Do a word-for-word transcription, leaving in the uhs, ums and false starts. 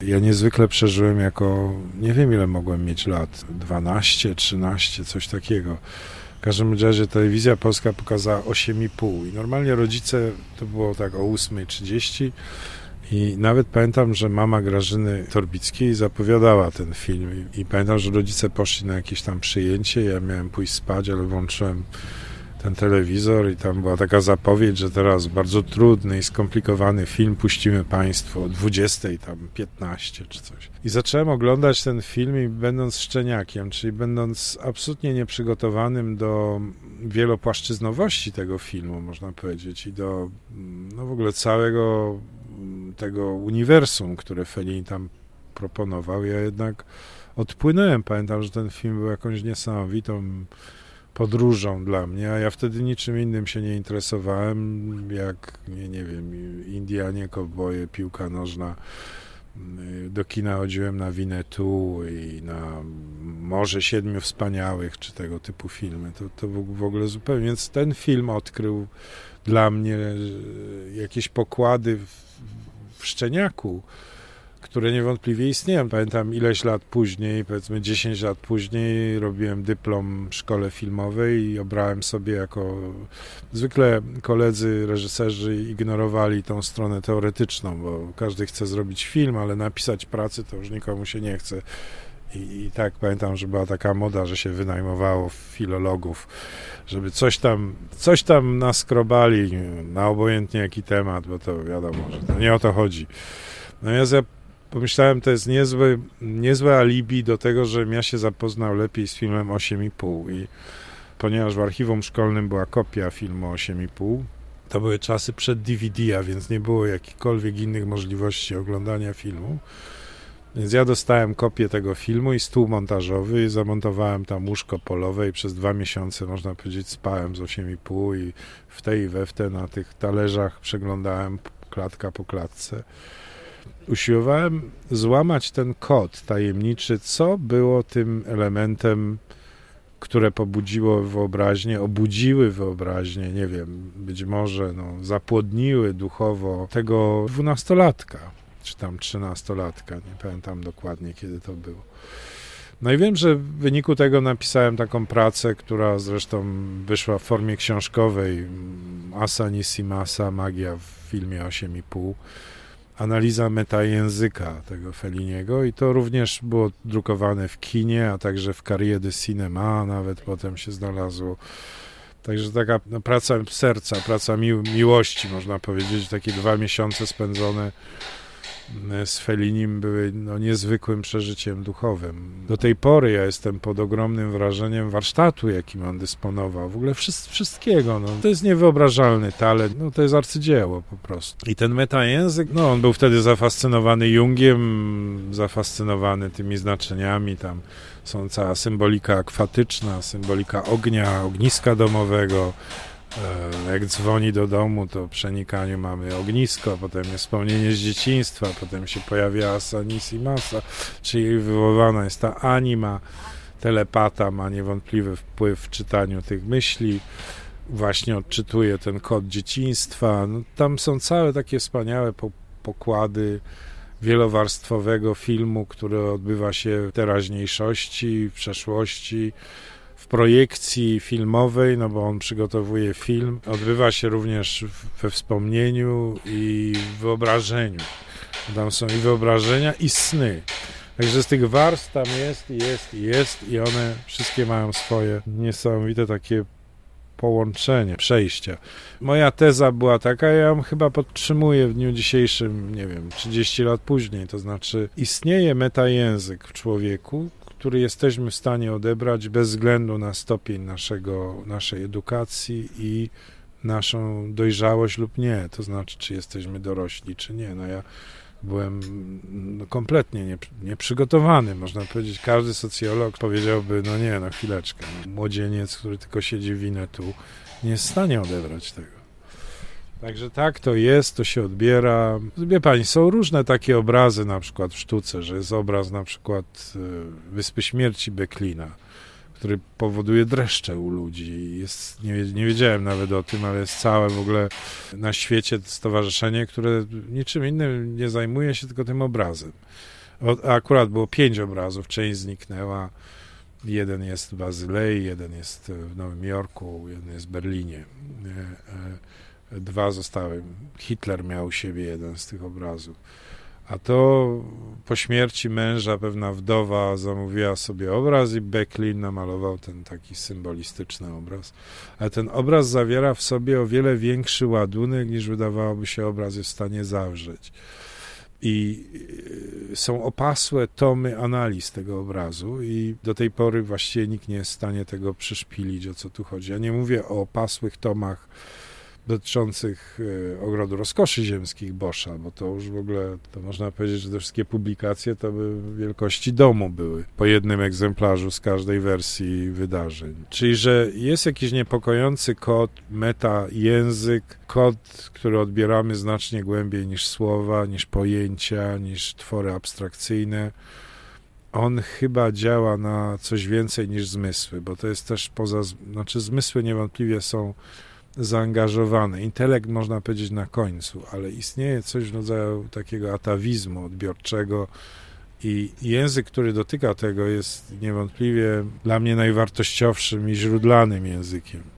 Ja niezwykle przeżyłem jako, nie wiem ile mogłem mieć lat, dwanaście, trzynaście, coś takiego. W każdym razie telewizja polska pokazała osiem i pół i normalnie rodzice, to było tak o ósma trzydzieści i nawet pamiętam, że mama Grażyny Torbickiej zapowiadała ten film i, i pamiętam, że rodzice poszli na jakieś tam przyjęcie, ja miałem pójść spać, ale włączyłem ten telewizor i tam była taka zapowiedź, że teraz bardzo trudny i skomplikowany film puścimy Państwu o dwudziestej tam piętnaście czy coś. I zacząłem oglądać ten film i będąc szczeniakiem, czyli będąc absolutnie nieprzygotowanym do wielopłaszczyznowości tego filmu, można powiedzieć, i do no w ogóle całego tego uniwersum, które Fellini tam proponował, ja jednak odpłynąłem. Pamiętam, że ten film był jakąś niesamowitą podróżą dla mnie, a ja wtedy niczym innym się nie interesowałem, jak, nie, nie wiem, Indianie, kowboje, piłka nożna. Do kina chodziłem na Winnetou i na Morze Siedmiu Wspaniałych, czy tego typu filmy. To, to w ogóle zupełnie. Więc ten film odkrył dla mnie jakieś pokłady w, w szczeniaku, które niewątpliwie istnieją. Pamiętam ileś lat później, powiedzmy dziesięć lat później, robiłem dyplom w szkole filmowej i obrałem sobie jako... Zwykle koledzy, reżyserzy ignorowali tą stronę teoretyczną, bo każdy chce zrobić film, ale napisać pracę to już nikomu się nie chce. I, i tak pamiętam, że była taka moda, że się wynajmowało filologów, żeby coś tam, coś tam naskrobali na obojętnie jaki temat, bo to wiadomo, że to nie o to chodzi. No ja pomyślałem, to jest niezłe, niezłe alibi do tego, żebym ja się zapoznał lepiej z filmem osiem i pół i ponieważ w archiwum szkolnym była kopia filmu osiem i pół, to były czasy przed D V D, a więc nie było jakichkolwiek innych możliwości oglądania filmu, więc ja dostałem kopię tego filmu i stół montażowy i zamontowałem tam łóżko polowe i przez dwa miesiące, można powiedzieć, spałem z osiem i pół i w te i we w te na tych talerzach przeglądałem klatka po klatce. Usiłowałem złamać ten kod tajemniczy, co było tym elementem, które pobudziło wyobraźnię, obudziły wyobraźnię, nie wiem, być może no, zapłodniły duchowo tego dwunastolatka, czy tam trzynastolatka, nie pamiętam dokładnie, kiedy to było. No i wiem, że w wyniku tego napisałem taką pracę, która zresztą wyszła w formie książkowej, Assa Nissimasa, Magia w filmie osiem i pół. Analiza metajęzyka tego Felliniego i to również było drukowane w kinie, a także w Carrière de Cinéma, nawet potem się znalazło. Także taka no, praca serca, praca mi miłości, można powiedzieć, takie dwa miesiące spędzone z Fellinim były no, niezwykłym przeżyciem duchowym. Do tej pory ja jestem pod ogromnym wrażeniem warsztatu, jakim on dysponował. W ogóle wszystkiego. No. To jest niewyobrażalny talent. No, to jest arcydzieło po prostu. I ten metajęzyk, no on był wtedy zafascynowany Jungiem, zafascynowany tymi znaczeniami. Tam są cała symbolika akfatyczna, symbolika ognia, ogniska domowego. Jak dzwoni do domu, to w przenikaniu mamy ognisko, potem jest wspomnienie z dzieciństwa, potem się pojawia Assa Nissimasa, czyli wywoływana jest ta anima, telepata ma niewątpliwy wpływ w czytaniu tych myśli, właśnie odczytuje ten kod dzieciństwa. No, tam są całe takie wspaniałe pokłady wielowarstwowego filmu, który odbywa się w teraźniejszości, w przeszłości, w projekcji filmowej, no bo on przygotowuje film, odbywa się również we wspomnieniu i w wyobrażeniu. Tam są i wyobrażenia, i sny. Także z tych warstw tam jest, i jest, i jest, i one wszystkie mają swoje niesamowite takie połączenie, przejścia. Moja teza była taka, ja ją chyba podtrzymuję w dniu dzisiejszym, nie wiem, trzydzieści lat później, to znaczy istnieje metajęzyk w człowieku, który jesteśmy w stanie odebrać bez względu na stopień naszego, naszej edukacji i naszą dojrzałość lub nie. To znaczy, czy jesteśmy dorośli, czy nie. No ja byłem no, kompletnie nie, nieprzygotowany, można powiedzieć. Każdy socjolog powiedziałby, no nie, no chwileczkę. No, młodzieniec, który tylko siedzi w Winnetou, nie jest w stanie odebrać tego. Także tak to jest, to się odbiera. Wie pani, są różne takie obrazy na przykład w sztuce, że jest obraz na przykład Wyspy Śmierci Böcklina, który powoduje dreszcze u ludzi. Jest, nie, nie wiedziałem nawet o tym, ale jest całe w ogóle na świecie stowarzyszenie, które niczym innym nie zajmuje się tylko tym obrazem. O, akurat było pięć obrazów, część zniknęła. Jeden jest w Bazylei, jeden jest w Nowym Jorku, jeden jest w Berlinie. Dwa zostały. Hitler miał u siebie jeden z tych obrazów. A to po śmierci męża pewna wdowa zamówiła sobie obraz i Böcklin namalował ten taki symbolistyczny obraz. Ale ten obraz zawiera w sobie o wiele większy ładunek, niż wydawałoby się obraz jest w stanie zawrzeć. I są opasłe tomy analiz tego obrazu i do tej pory właściwie nikt nie jest w stanie tego przyszpilić, o co tu chodzi. Ja nie mówię o opasłych tomach dotyczących Ogrodu Rozkoszy Ziemskich Boscha, bo to już w ogóle, to można powiedzieć, że te wszystkie publikacje to by wielkości domu były, po jednym egzemplarzu z każdej wersji wydarzeń. Czyli, że jest jakiś niepokojący kod, meta, język, kod, który odbieramy znacznie głębiej niż słowa, niż pojęcia, niż twory abstrakcyjne. On chyba działa na coś więcej niż zmysły, bo to jest też poza, znaczy zmysły niewątpliwie są zaangażowane. Intelekt można powiedzieć na końcu, ale istnieje coś w rodzaju takiego atawizmu odbiorczego i język, który dotyka tego, jest niewątpliwie dla mnie najwartościowszym i źródlanym językiem.